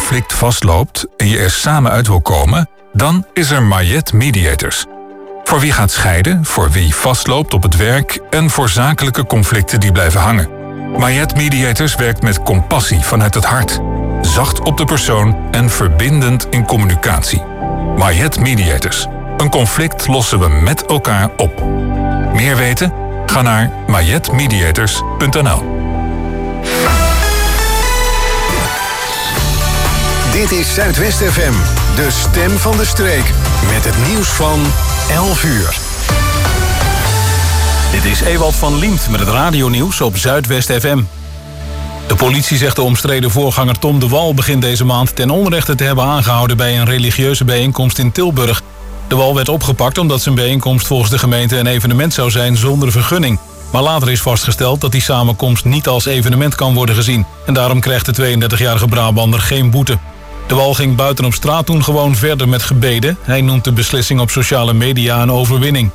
conflict vastloopt en je er samen uit wil komen, dan is er Mayet Mediators. Voor wie gaat scheiden, voor wie vastloopt op het werk en voor zakelijke conflicten die blijven hangen. Mayet Mediators werkt met compassie vanuit het hart, zacht op de persoon en verbindend in communicatie. Mayet Mediators. Een conflict lossen we met elkaar op. Meer weten? Ga naar mayetmediators.nl. Dit is Zuidwest FM, de stem van de streek. Met het nieuws van 11 uur. Dit is Ewald van Liemt met het radionieuws op Zuidwest FM. De politie zegt de omstreden voorganger Tom de Wal begin deze maand ten onrechte te hebben aangehouden bij een religieuze bijeenkomst in Tilburg. De Wal werd opgepakt omdat zijn bijeenkomst volgens de gemeente een evenement zou zijn zonder vergunning. Maar later is vastgesteld dat die samenkomst niet als evenement kan worden gezien. En daarom krijgt de 32-jarige Brabander geen boete. De Wal ging buiten op straat toen gewoon verder met gebeden. Hij noemt de beslissing op sociale media een overwinning.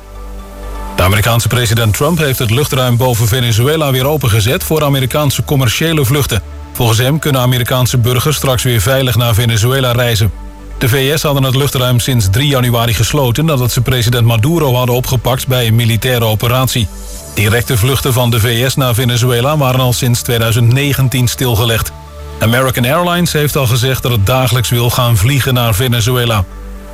De Amerikaanse president Trump heeft het luchtruim boven Venezuela weer opengezet voor Amerikaanse commerciële vluchten. Volgens hem kunnen Amerikaanse burgers straks weer veilig naar Venezuela reizen. De VS hadden het luchtruim sinds 3 januari gesloten nadat ze president Maduro hadden opgepakt bij een militaire operatie. Directe vluchten van de VS naar Venezuela waren al sinds 2019 stilgelegd. American Airlines heeft al gezegd dat het dagelijks wil gaan vliegen naar Venezuela.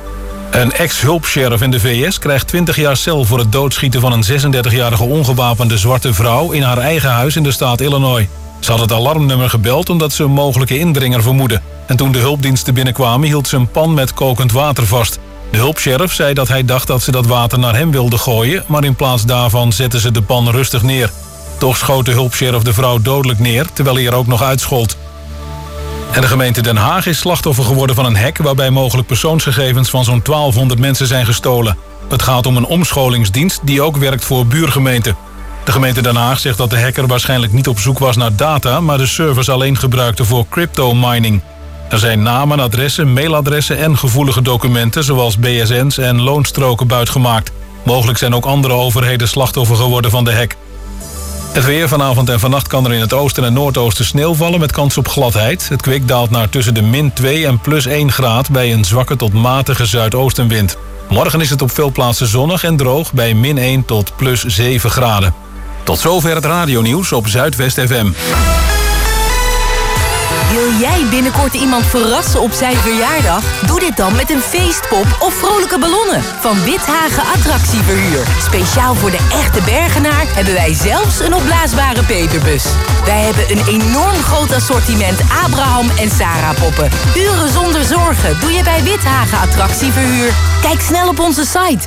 Een ex-hulpsheriff in de VS krijgt 20 jaar cel voor het doodschieten van een 36-jarige ongewapende zwarte vrouw in haar eigen huis in de staat Illinois. Ze had het alarmnummer gebeld omdat ze een mogelijke indringer vermoedde. En toen de hulpdiensten binnenkwamen hield ze een pan met kokend water vast. De hulpsheriff zei dat hij dacht dat ze dat water naar hem wilde gooien, maar in plaats daarvan zette ze de pan rustig neer. Toch schoot de hulpsheriff de vrouw dodelijk neer, terwijl hij er ook nog uitschold. En de gemeente Den Haag is slachtoffer geworden van een hack waarbij mogelijk persoonsgegevens van zo'n 1200 mensen zijn gestolen. Het gaat om een omscholingsdienst die ook werkt voor buurgemeenten. De gemeente Den Haag zegt dat de hacker waarschijnlijk niet op zoek was naar data, maar de servers alleen gebruikte voor crypto-mining. Er zijn namen, adressen, mailadressen en gevoelige documenten zoals BSN's en loonstroken buitgemaakt. Mogelijk zijn ook andere overheden slachtoffer geworden van de hack. Het weer vanavond en vannacht kan er in het oosten en noordoosten sneeuw vallen met kans op gladheid. Het kwik daalt naar tussen de -2 en +1 graad bij een zwakke tot matige zuidoostenwind. Morgen is het op veel plaatsen zonnig en droog bij -1 tot +7 graden. Tot zover het radionieuws op Zuidwest FM. Wil jij binnenkort iemand verrassen op zijn verjaardag? Doe dit dan met een feestpop of vrolijke ballonnen van Withagen Attractieverhuur. Speciaal voor de echte Bergenaar hebben wij zelfs een opblaasbare peperbus. Wij hebben een enorm groot assortiment Abraham en Sarah poppen. Uren zonder zorgen doe je bij Withagen Attractieverhuur. Kijk snel op onze site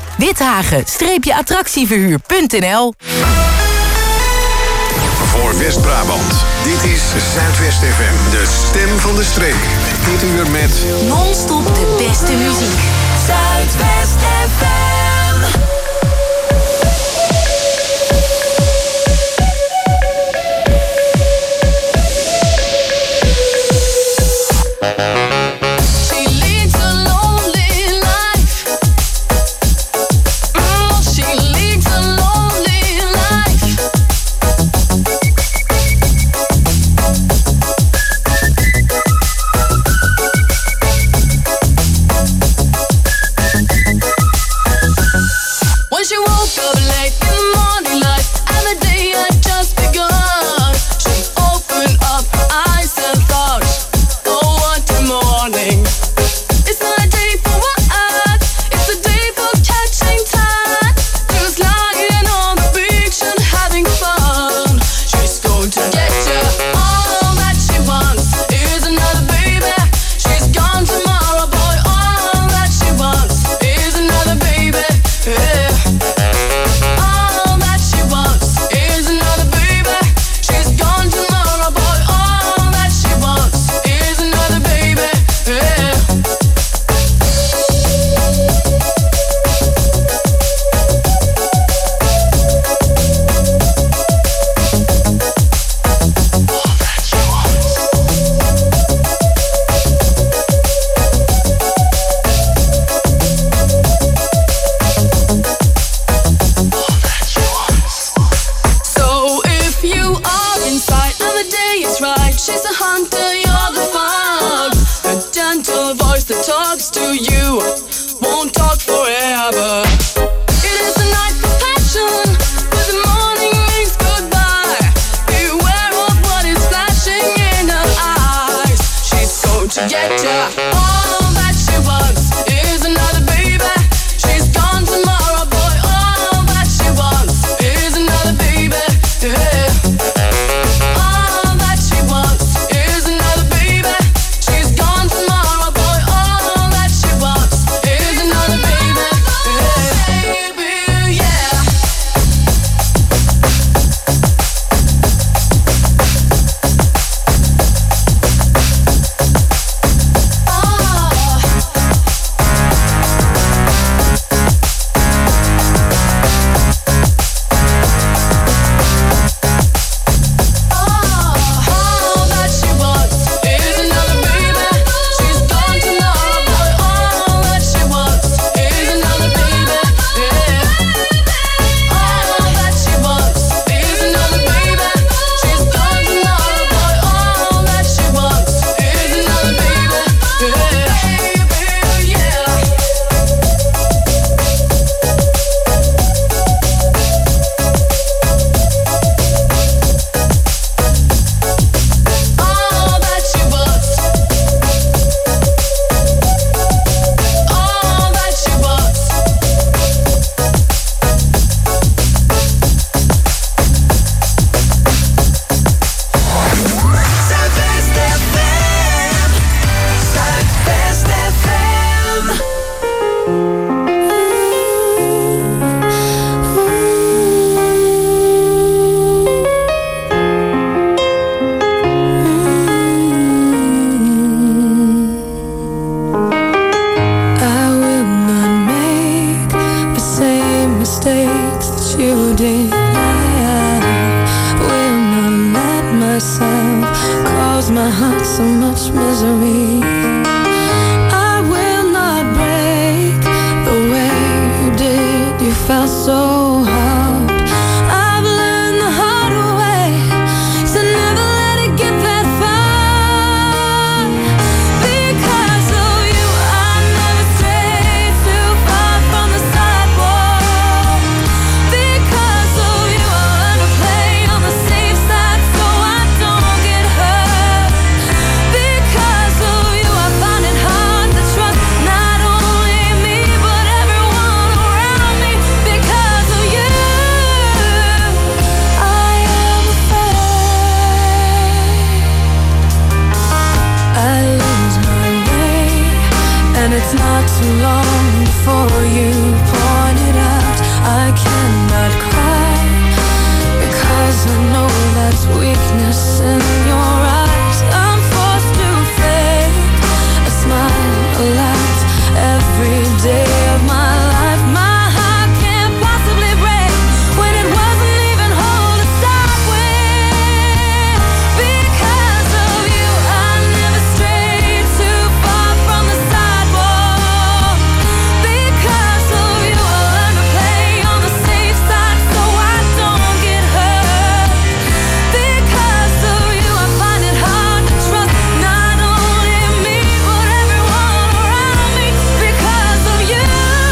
withagen-attractieverhuur.nl. Voor West-Brabant. Dit is Zuidwest FM, de stem van de streek. Dit uur met Non-stop de beste muziek. Zuidwest FM. mistakes that you did. I will not let myself cause my heart so much misery. I will not break the way you did. You felt so hard. I've learned the hard way to never let it get that far. Because of you, I never strayed too far from the sidewalk. Because of you, I learned to play on the safe side so I don't get hurt. Because of you, I find it hard to trust not only me but everyone around me. Because of you, I am afraid I lose my way, and it's not too long before you point it out. I cannot cry because I know that's weakness in your eyes. I'm forced to fake a smile, a laugh every day of my life. My heart can't possibly break when it wasn't even whole to start with. Because of you, I never strayed too far from the sidewalk. Because of you, I learned to play on the safe side so I don't get hurt. Because of you, I find it hard to trust not only me but everyone around me. Because of you,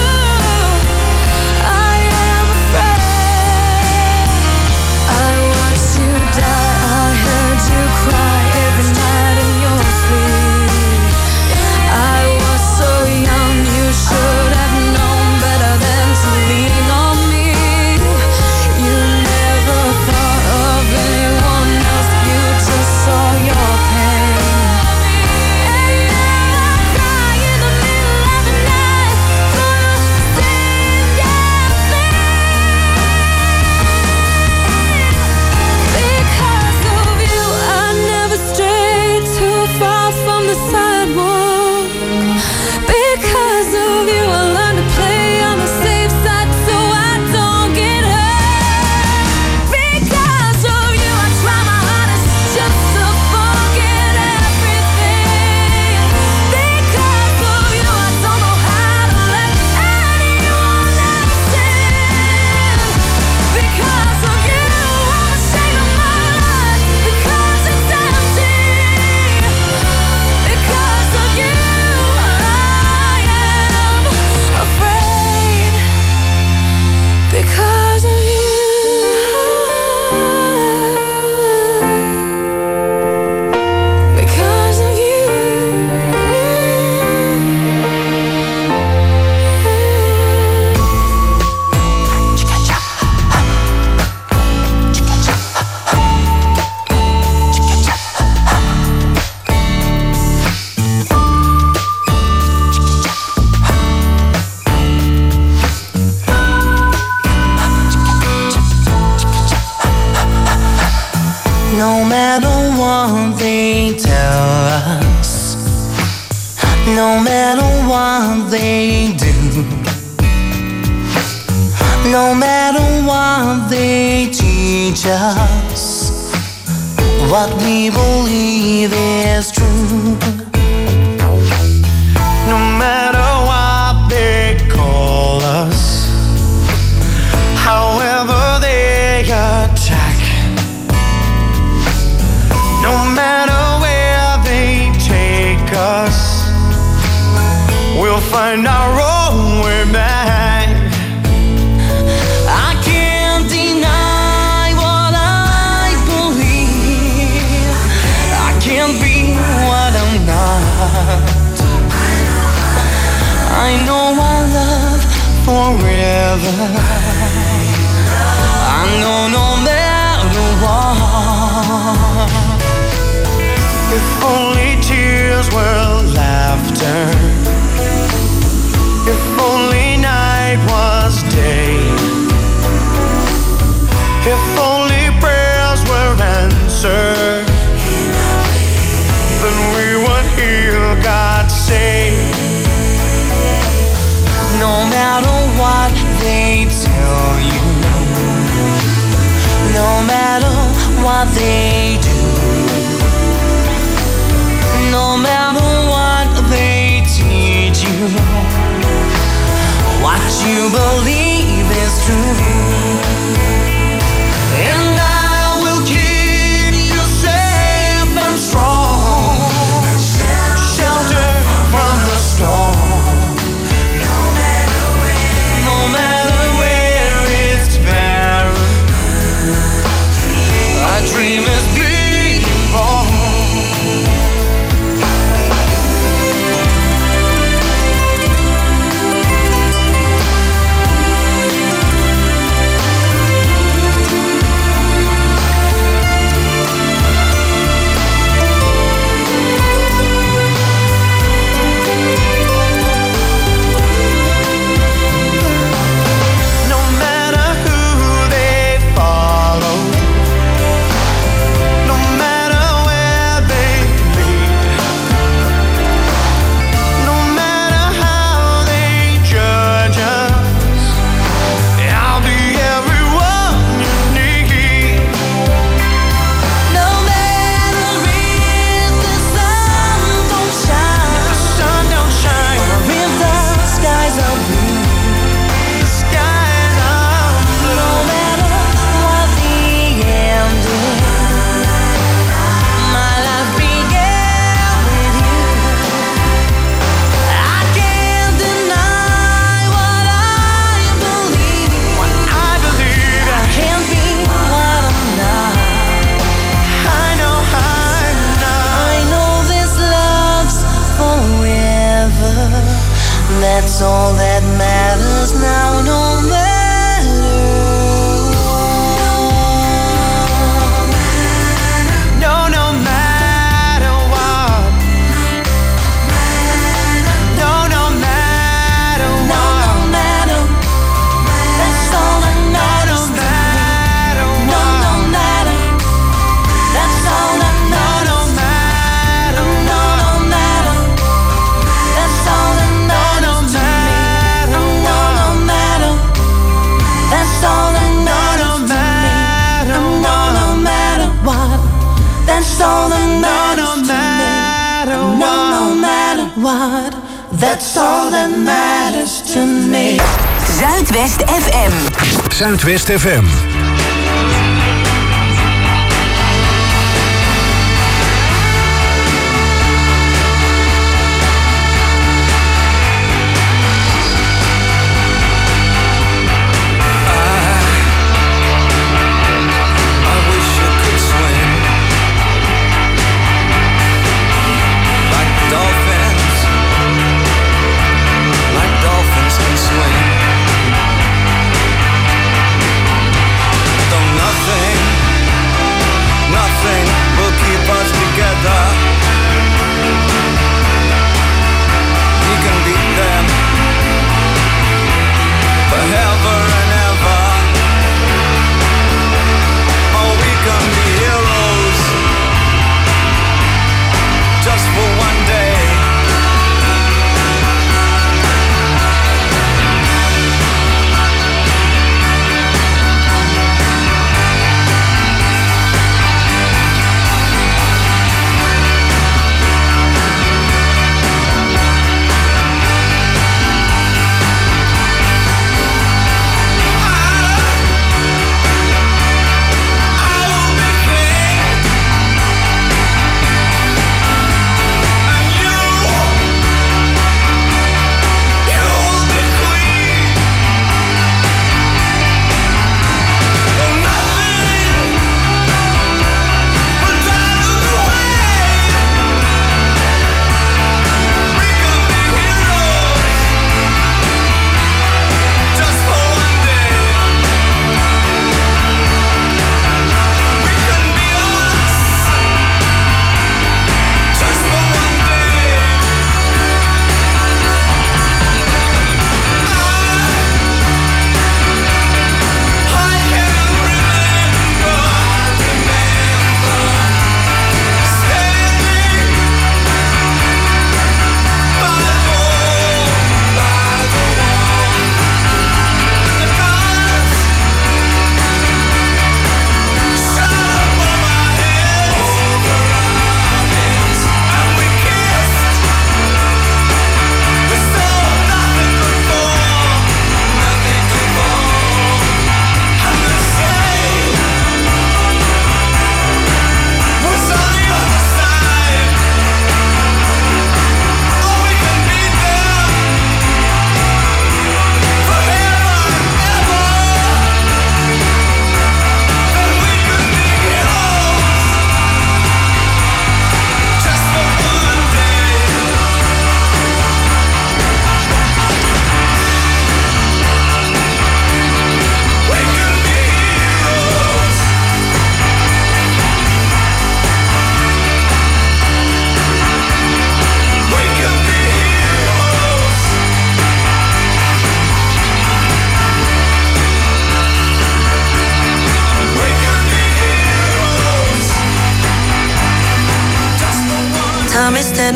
I am afraid. I watched you die, I heard you cry every night in your sleep. I was so young, you should have known better than to lean on me. You never thought of anyone else, you just saw your pain. And now I cry in the middle of the night for the same damn thing. Because of you, I never strayed too far from the sidewalk. Because of you, I learned to play on the safe side so I don't get hurt. Because of you, I try my hardest just to forget everything. Because of you, I don't know how to let anyone else in. Because of you, I'm ashamed of my life because it's empty. Because of you, I am afraid. Because of you, because of you. No matter what they tell us, no matter what they do, no matter what they teach us, what we believe is true. No matter what they call us, however they attack, no matter where they take us, we'll find our own way back. I can't deny what I believe. I can't be what I'm not. I know I love forever. I know no matter what. If only tears were laughter, if only night was day, if only prayers were answered, then we would hear God say, no matter what they tell you, no matter what they do, no matter what they teach you, what you believe is true. And I will keep you safe and strong, shelter from the storm. No matter where it's barren, a dream is being born. That's all that matters now, no matter what. No, no matter what. No, no matter what. No matter. That's all that matters. No matter what. No matter. That's all that matters. No matter. No matter. That's all that matters. That's all that matters to me. No, no matter what. That's all that matters to me. No, no matter what. That's all that matters to me. Zuidwest FM. Zuidwest FM. Dolphins can swim.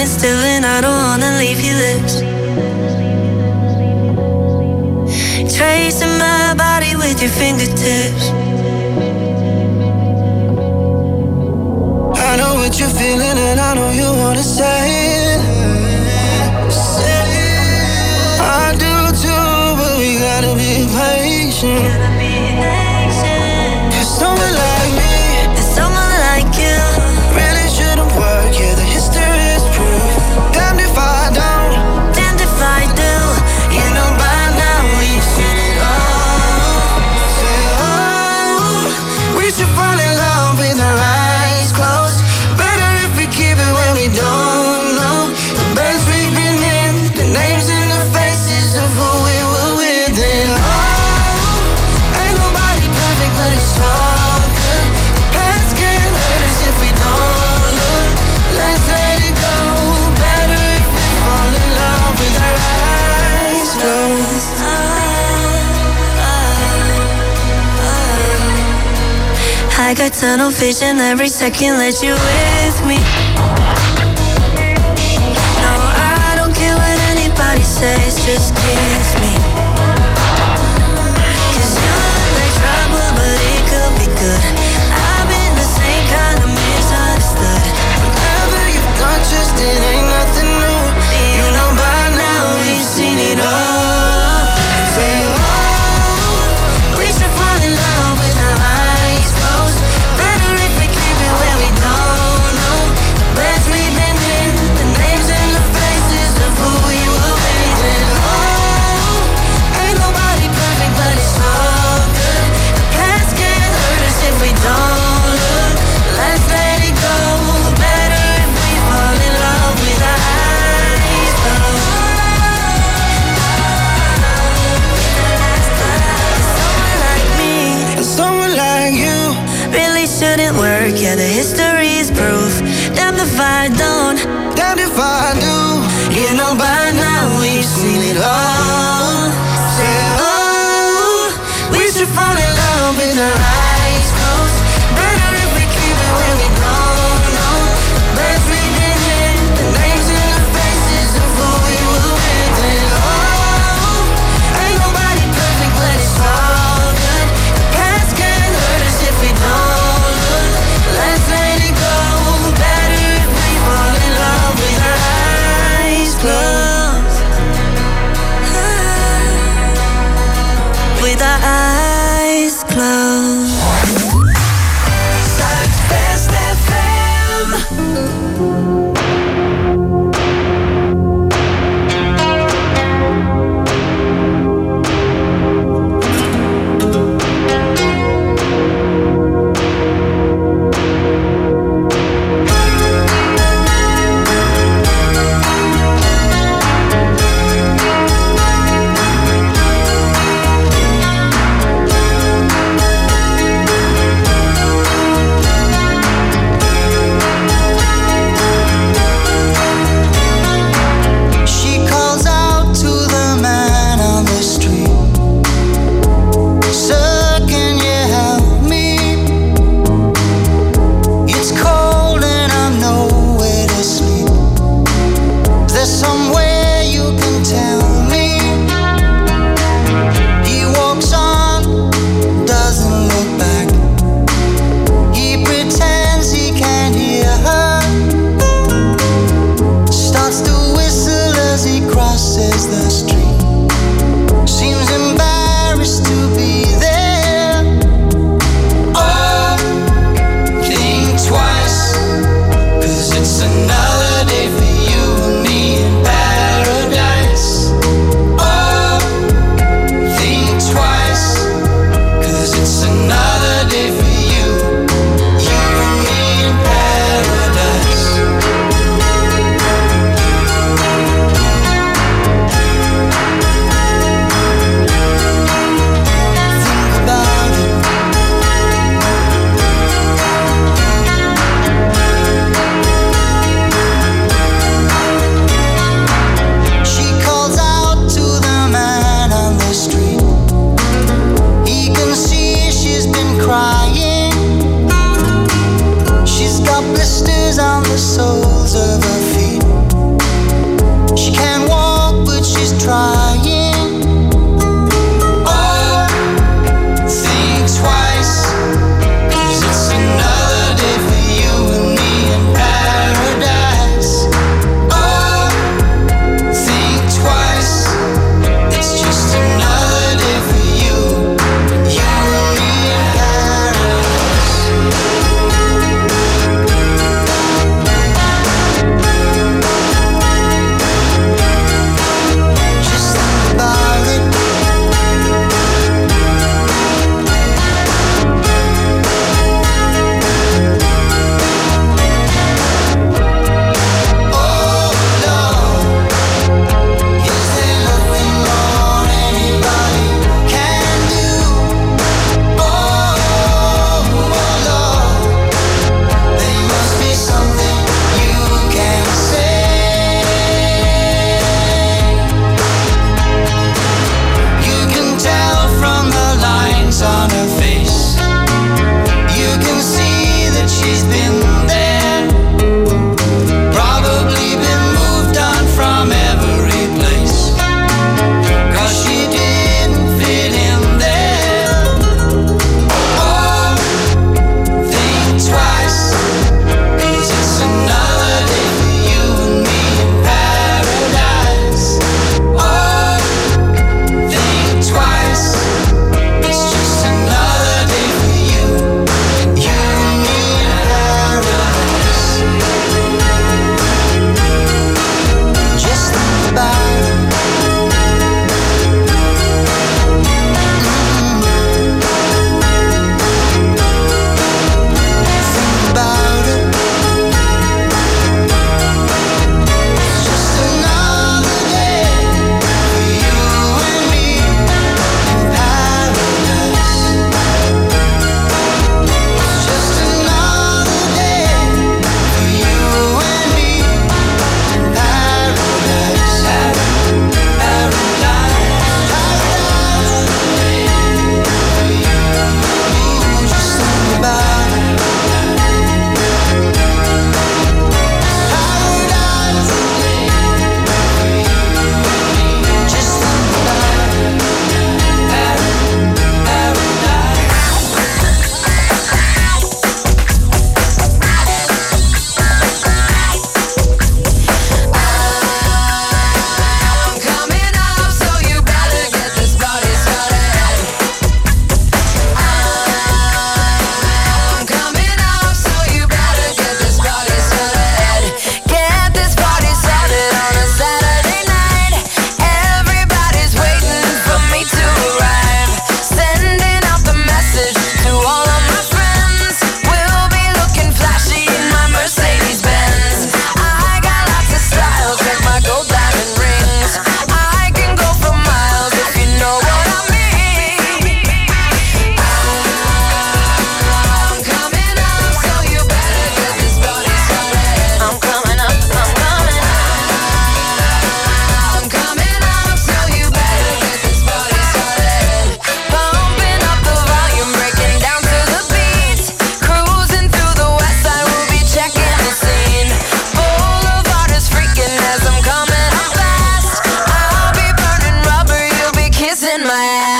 lying still and I don't wanna leave your lips. Tracing my body with your fingertips. I know what you're feeling and I know you wanna say it. I do too, but we gotta be patient. Cause someone like me And someone like you really shouldn't work, yeah, the history is proof. Damned if I don't, damned if I do. You know by now we've seen it all. say, oh, we should fall in love with our eyes closed. Better if we keep it when we don't know the beds we've been in, the names and the faces of who we were with. And oh, ain't nobody perfect, but it's all good. The past can't hurt us if we don't look. Let's let it go. Better if we fall in love with our eyes closed. I got tunnel vision every second, let you with me. No, I don't care what anybody says, just kiss me. Cause you look like trouble, but it could be good. I've been the same kind of misunderstood. Whatever you've done, just it ain't nothing new. You know by now we've seen it all. Say, oh, we should fall in love with our eyes closed. Better if we keep it where we don't know the beds we've been in, the names and the faces of who we were with. And oh, ain't nobody perfect, but it's all good. The past can't hurt us if we don't look. Let's let it go. Better if we fall in love with our eyes closed. Someone like me And someone like you really shouldn't work, yeah, the history is proof. Damn if I don't, damned if I do. You know by now we've seen it all. Say, oh, we should fall in love with our eyes closed. Better if we keep it when we don't know the beds we've been in, the names and the faces of who we were with. And oh, ain't nobody perfect, but it's all good. The past can't hurt us if we don't look. Let's let it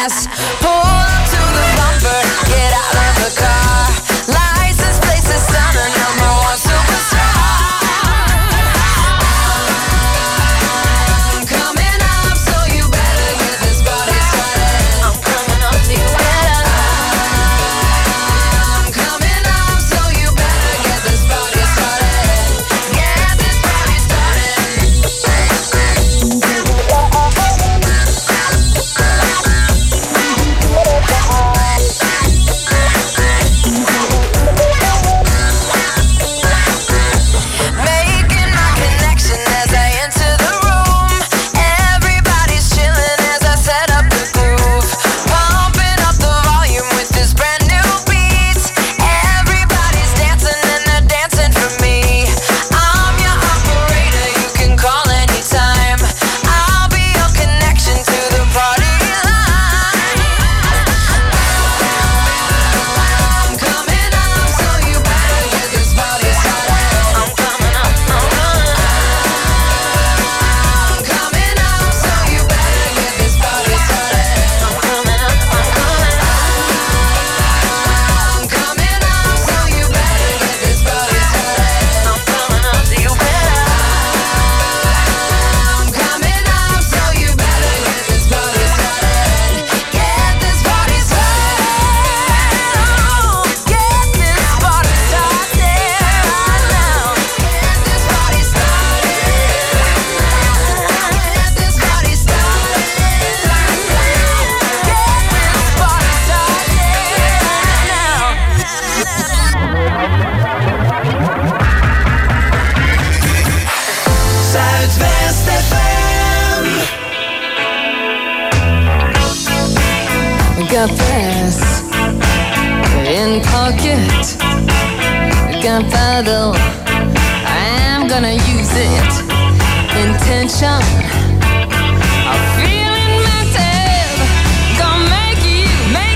gas. Pull up to the bumper, get out of the car. License plates is stunner, number one superstar. I'm coming up, so you better get this party started. I'm coming up, so you better. I'm coming up, so you better get this party started. Get this party started. Making my connection as I enter the room. Everybody's chilling as I set up the groove. Pumping up the volume with this brand new beat. Everybody's dancing and they're dancing for me. I'm your operator, you can call anytime. I'll be your connection to the party line. I'm coming up, so you better get this party started. I'm coming up, I'm coming up, so you better get this party started. I'm coming up, I'm coming up, so you better get this party started. I'm coming up, so you better. I'm coming up, so you better get this party started. Get this party started. Get this party started right now. Get this party started. Get this party started. Zuidwest FM. Got this in pocket. Gunpowder, I'm gonna use it. Intention, I'm feeling mental. Gonna make you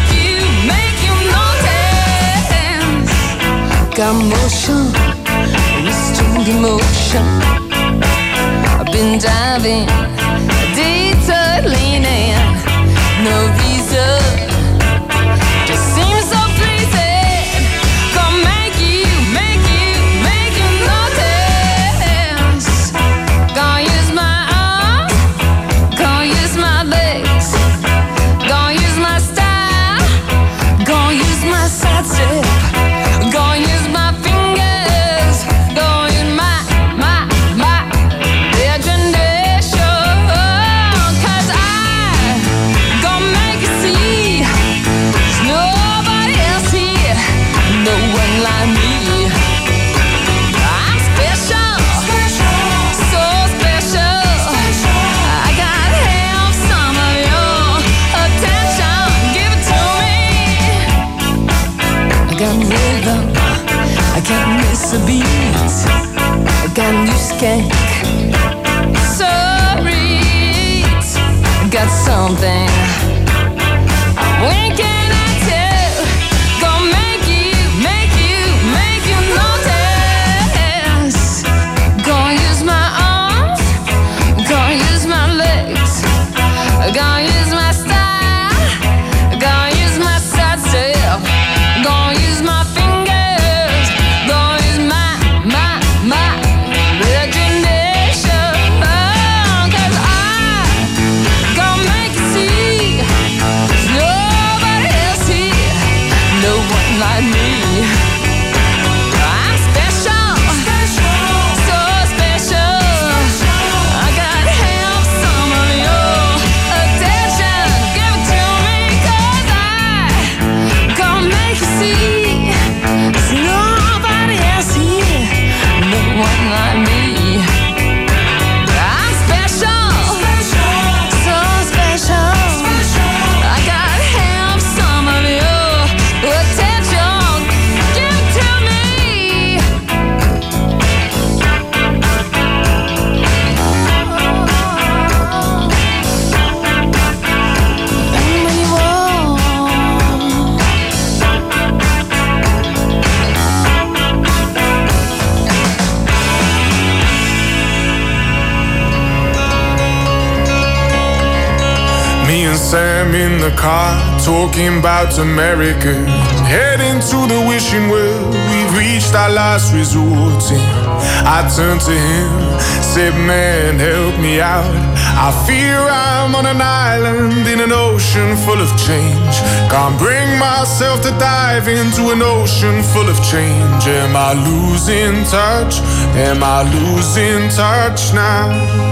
notice. Got motion, restrained emotion. I've been diving, detour leaning. No reason, just seems so pleasing. Gonna make you notice. Gonna use my arms, gonna use my legs, gonna use my style, gonna use my side step, gonna use my fingers, gonna use my imagination. 'Cause I gonna make you see there's nobody else here, no one like me. I'm special, so special. I gotta have some of your attention. Give it to me. I got rhythm, I can't miss a beat. I got new skank, sorry. I got something. When can I tell? Gonna make you notice. Gonna use my arms, gonna use my legs, gonna use my style, gonna use my side step, gonna use my fingers, gonna use my imagination. 'Cause I gonna make you see there's nobody else here, no one like me. I'm special, so special. I gotta have some of your attention. Give it to me, 'cause I gonna make you see there's nobody else here, no one like me. I'm special, so special. I gotta have some of your attention. Give Sam in the car, talking about America. Heading to the wishing well, we've reached our last resort. I turned to him, said, man, help me out. I fear I'm on an island in an ocean full of change. Can't bring myself to dive into an ocean full of change. Am I losing touch? Am I losing touch now?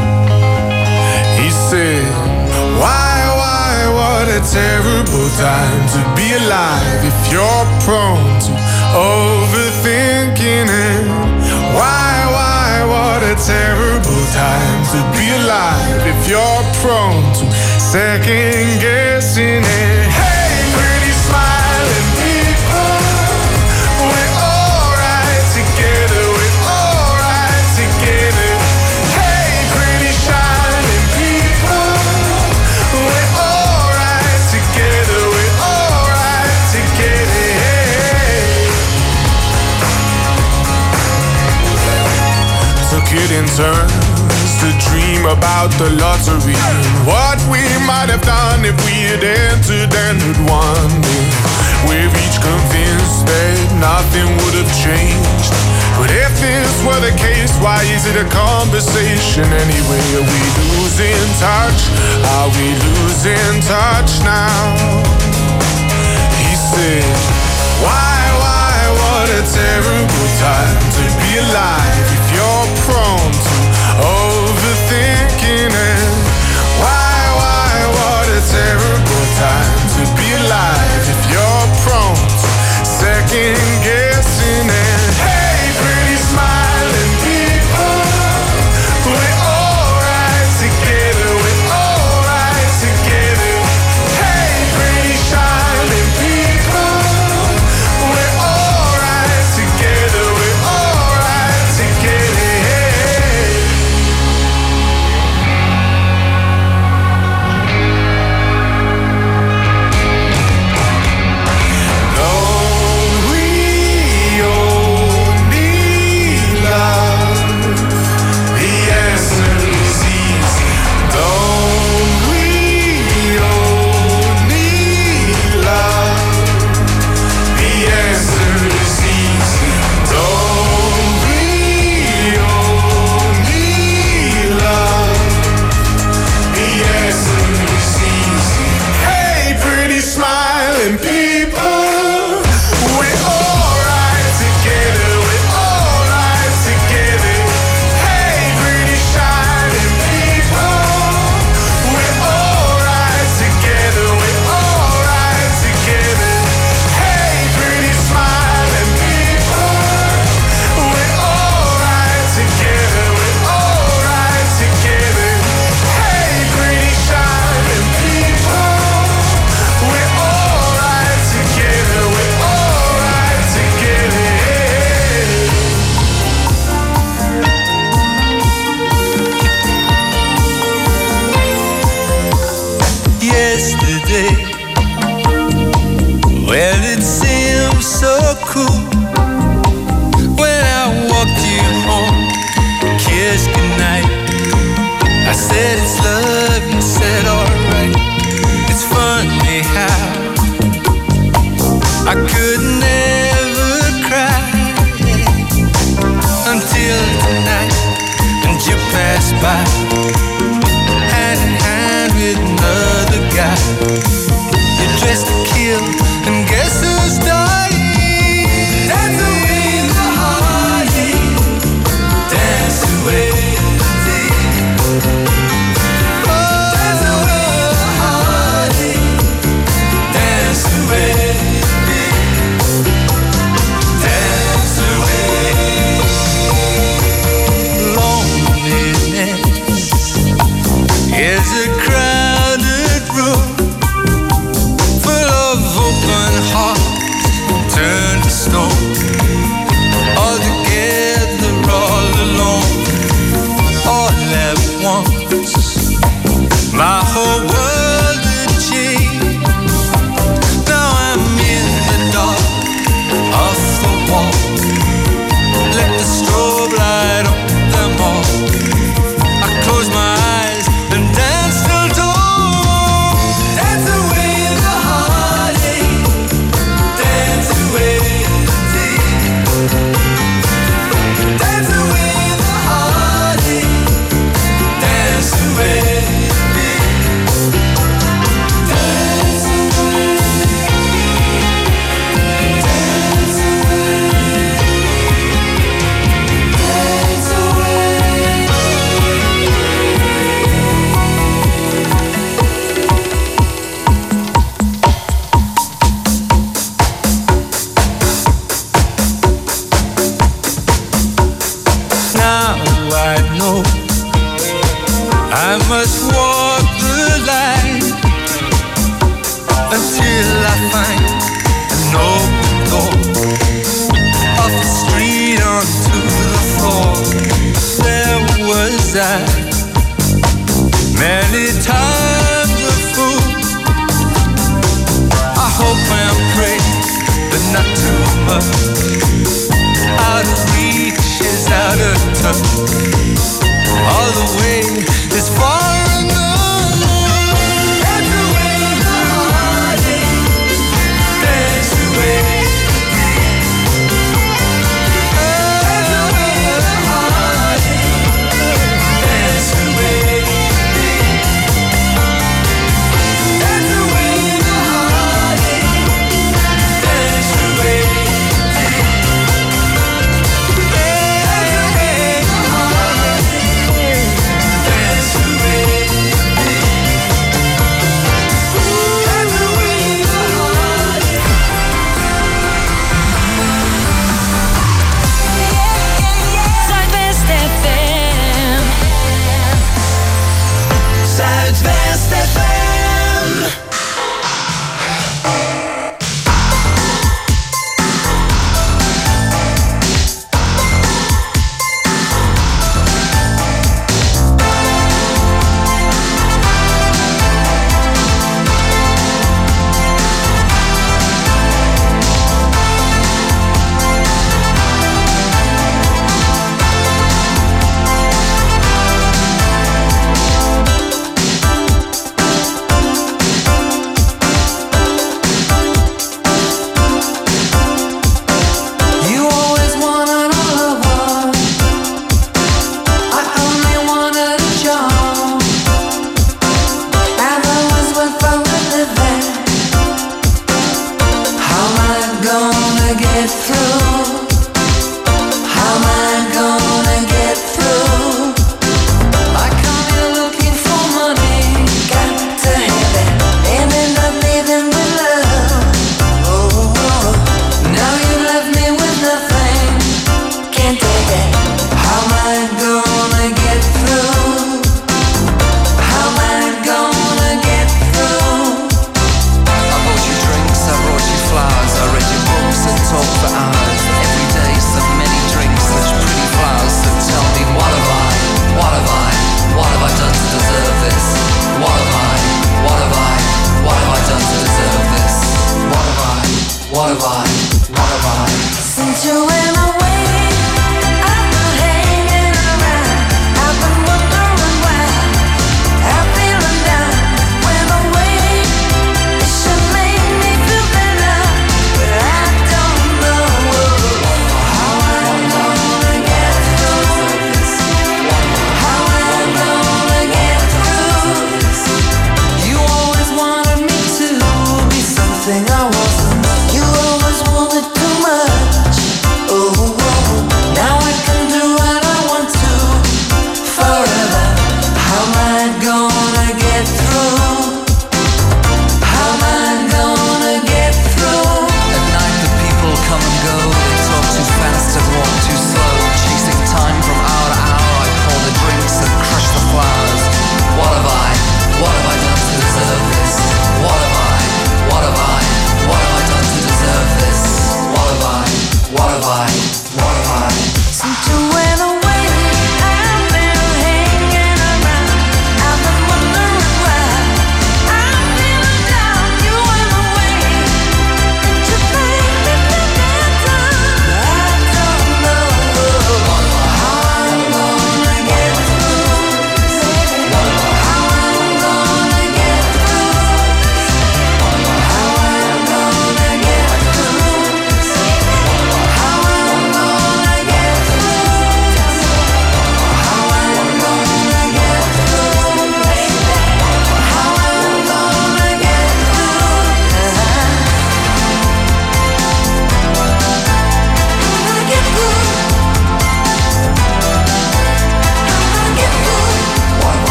He said, why, what a terrible time to be alive if you're prone to overthinking it. Why, what a terrible time to be alive if you're prone to second guessing it. Hey, pretty smiling people, we're alright together, we're alright together. Hey, pretty shining people, we're alright together, we're alright together. Took it in turns to dream about the lottery, what we might have done if we had entered and had won. We're each convinced that nothing would have changed, but if this were the case, why is it a conversation anyway? Are we losing touch? Are we losing touch now? He said, why, what a terrible time to be alive if you're prone to overthinking it. Why, what a terrible time to be alive if you're prone to second guessing it. Hey, pretty smiling people, we're alright together, we're alright together. Hey, pretty shining people, we're alright together, we're alright together. Well, it seemed so cool when I walked you home, kissed goodnight. I said it's love, you said alright. It's funny how I could never cry until tonight, and you passed by, hand in hand with another guy. You're dressed to kill, and guess who's dying? Dance away the heartache, dance away the day. Oh, dance away the heartache, dance away the day. Dance away loneliness, until I find an open door off the street onto the floor. Where was I? Many times a fool. I hope and pray, but not too much. Out of reach is out of touch. All the way is far enough. Dance away the heartache. Dance away. Dance away the heartache. Dance away. Dance away the heartache. Dance away. Zuidwest FM.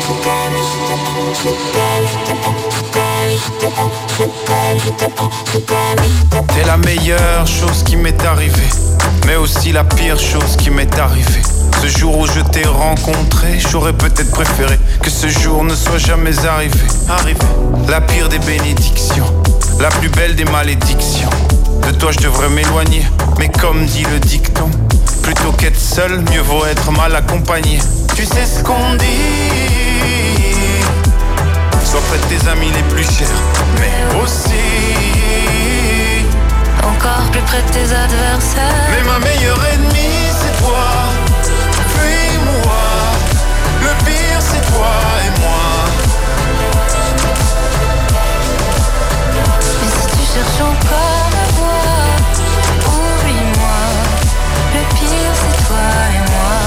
T'es la meilleure chose qui m'est arrivée, mais aussi la pire chose qui m'est arrivée. Ce jour où je t'ai rencontré, j'aurais peut-être préféré que ce jour ne soit jamais arrivé. La pire des bénédictions, la plus belle des malédictions. De toi je devrais m'éloigner, mais comme dit le dicton, plutôt qu'être seul, mieux vaut être mal accompagné. Tu sais ce qu'on dit, sois près de tes amis les plus chers, mais aussi encore plus près de tes adversaires. Mais ma meilleure ennemie c'est toi, puis moi. Le pire c'est toi et moi. Mais si tu cherches encore à voir, oublie-moi. Le pire c'est toi et moi.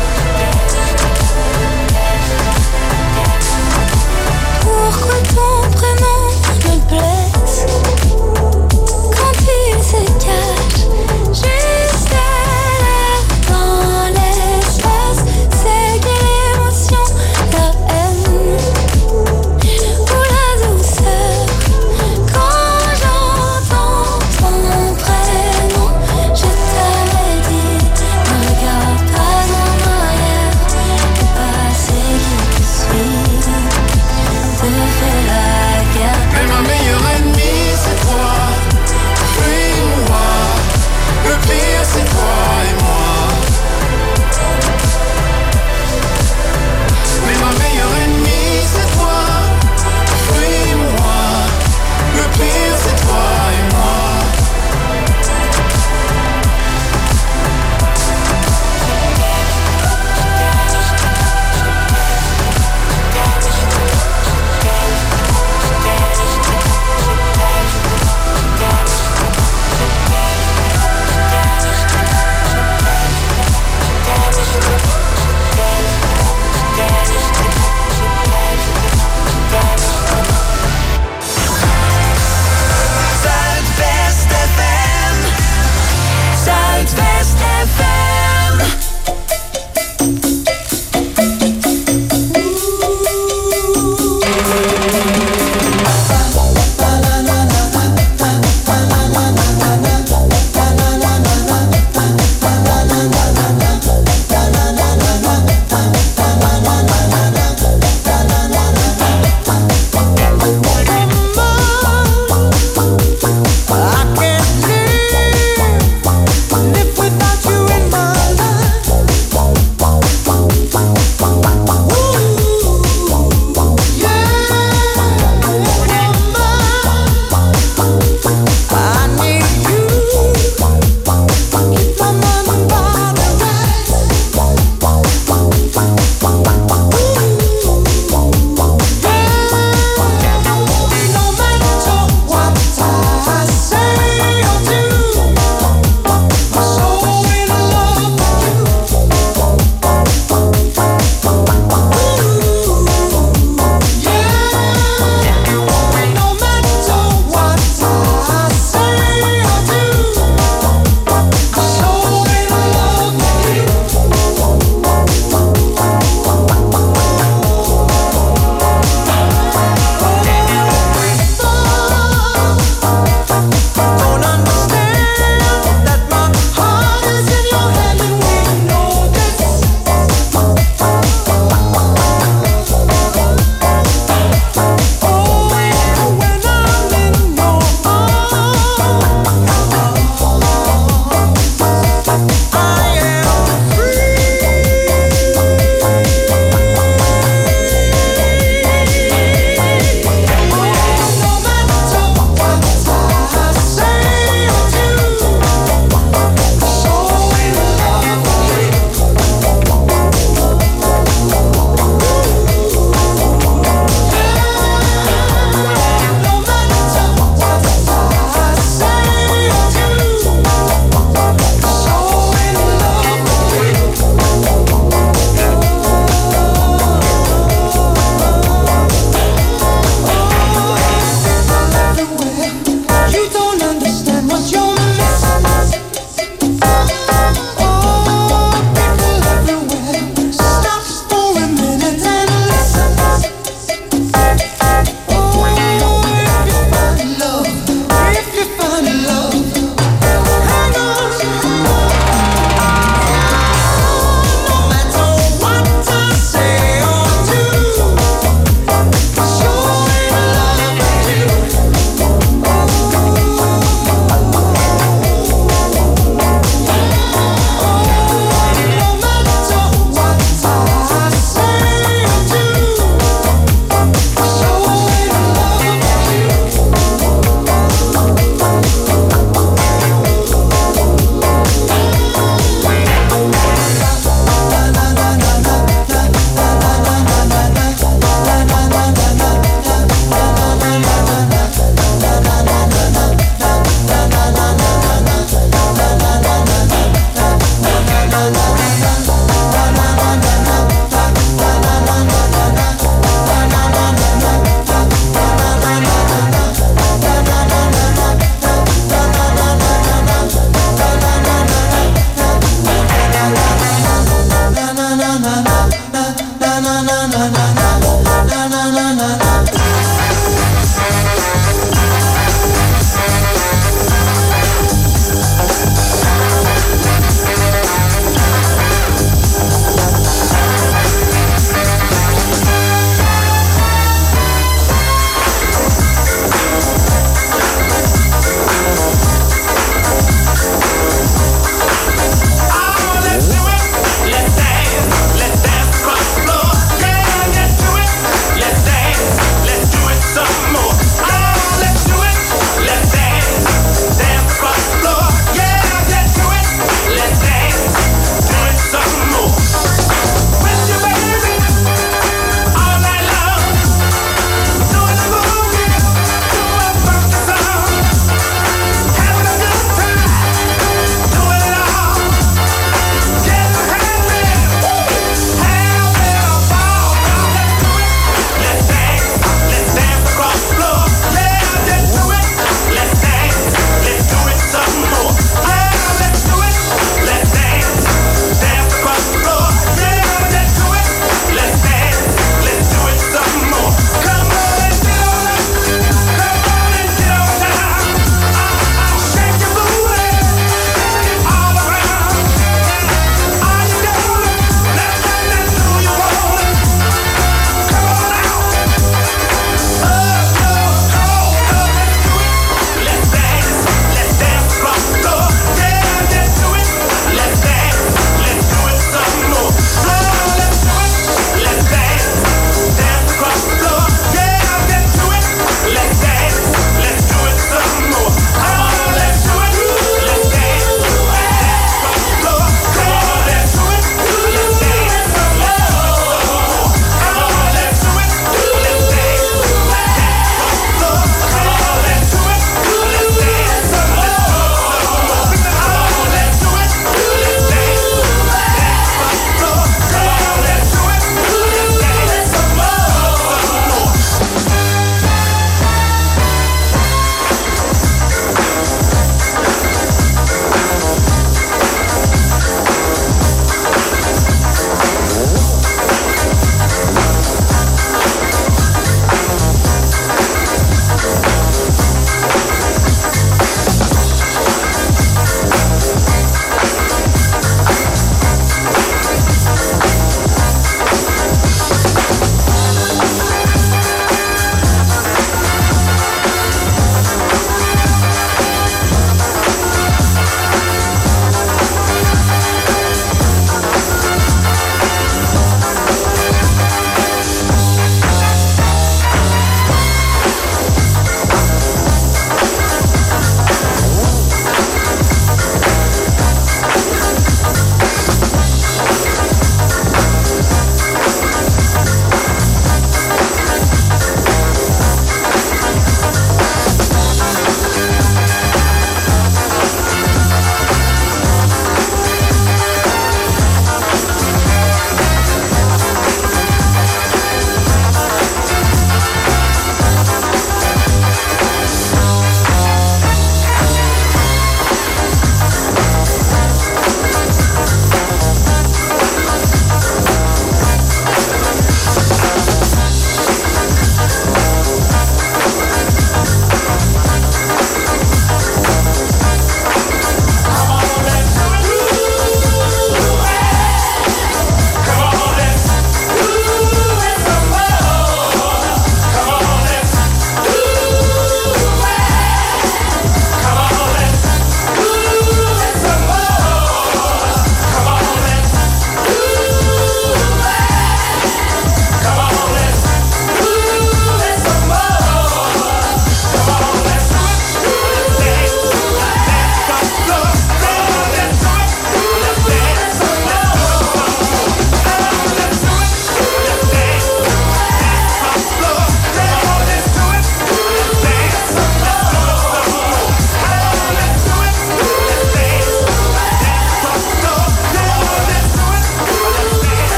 Pourquoi ton prénom me blesse quand il se cache juste à la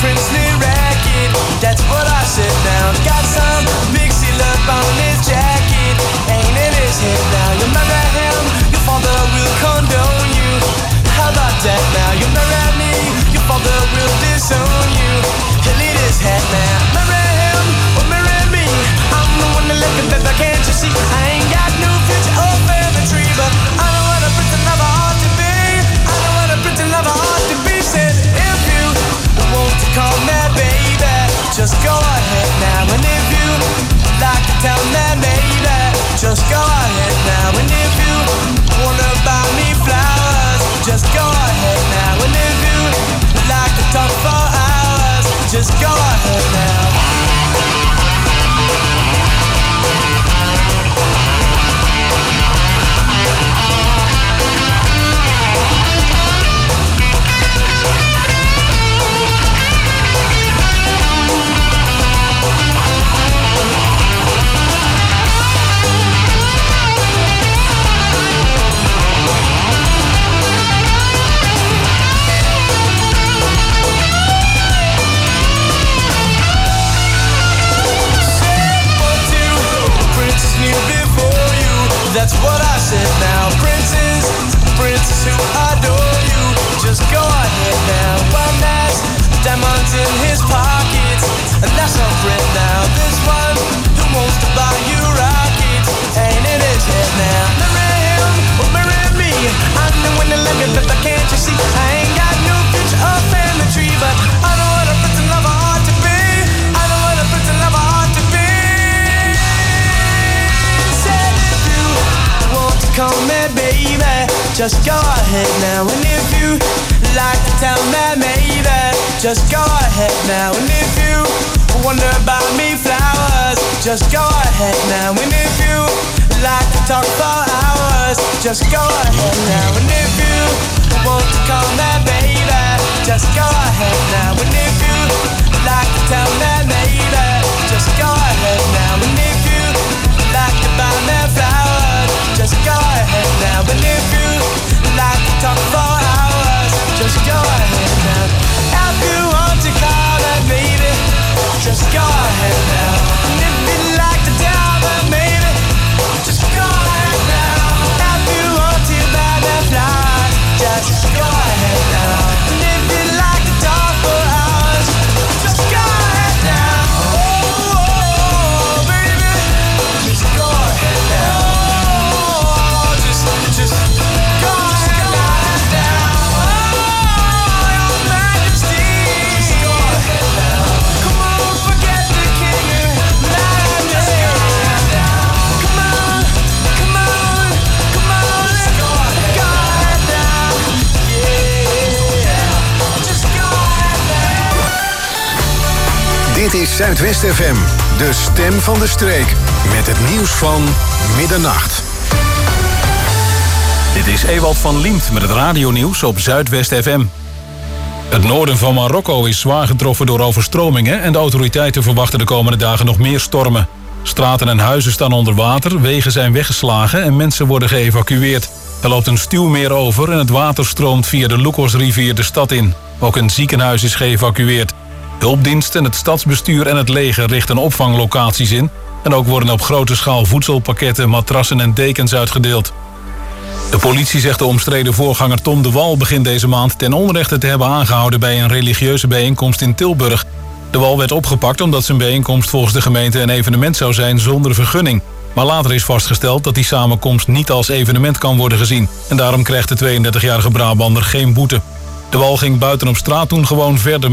princely racket. That's what I said now. Got some mixy love on his jacket. Ain't in his head now. You marry him, your father will condone you. How about that now? You marry me, your father will disown you. He'll eat his head now. Marry him or marry me. I'm the one that left him, baby, can't you see? I ain't got no future or family tree, but I know what a pretty lover ought to be. I know what a pretty lover ought to be. Said if you want to call me baby, just go ahead now. And if you like to tell me maybe, just go ahead now. And if you wanna buy me flowers, just go ahead now. And if you like to talk for hours, just go ahead now. That's what I said now. Princess who adore you. Just go ahead now. One has diamonds in his pockets, and that's a friend now. This one who wants to buy you rockets ain't in his head now. Marry him or marry me. I'm the one that left you, but can't you see? I ain't got no future or family tree, but I know what a pretty lover ought to be. I know what a pretty lover ought to be. Call me baby, just go ahead now. And if you like to tell me maybe, just go ahead now. And if you wonder about me flowers, just go ahead now. And if you like to talk for hours, just go ahead now. And if you want to call me baby, just go ahead now. And if you like to tell me maybe, just go ahead now. And if you like to buy me flowers, just go ahead now. And if you like to talk for hours, just go ahead now. If you want to call me baby, just go ahead now. And if you like to tell me maybe, just go ahead now. If you want to buy me flowers, just go ahead now. And if you like to talk for hours, just go ahead now. Oh, baby, just go ahead now. Just go ahead now. Oh, your majesty. Just go ahead now. Come on, forget the king and majesty. Just go ahead now. Come on, come on, come on. Just go ahead now. Yeah. Just go ahead now. Dit is Zuidwest FM, de stem van de streek. Met het nieuws van middernacht. Dit is Ewald van Liemt met het radionieuws op Zuidwest FM. Het noorden van Marokko is zwaar getroffen door overstromingen en de autoriteiten verwachten de komende dagen nog meer stormen. Straten en huizen staan onder water, wegen zijn weggeslagen en mensen worden geëvacueerd. Er loopt een stuwmeer over en het water stroomt via de Loukosrivier de stad in. Ook een ziekenhuis is geëvacueerd. Hulpdiensten, het stadsbestuur en het leger richten opvanglocaties in. En ook worden op grote schaal voedselpakketten, matrassen en dekens uitgedeeld. De politie zegt de omstreden voorganger Tom de Wal begin deze maand ten onrechte te hebben aangehouden bij een religieuze bijeenkomst in Tilburg. De Wal werd opgepakt omdat zijn bijeenkomst volgens de gemeente een evenement zou zijn zonder vergunning. Maar later is vastgesteld dat die samenkomst niet als evenement kan worden gezien. En daarom krijgt de 32-jarige Brabander geen boete. De Wal ging buiten op straat toen gewoon verder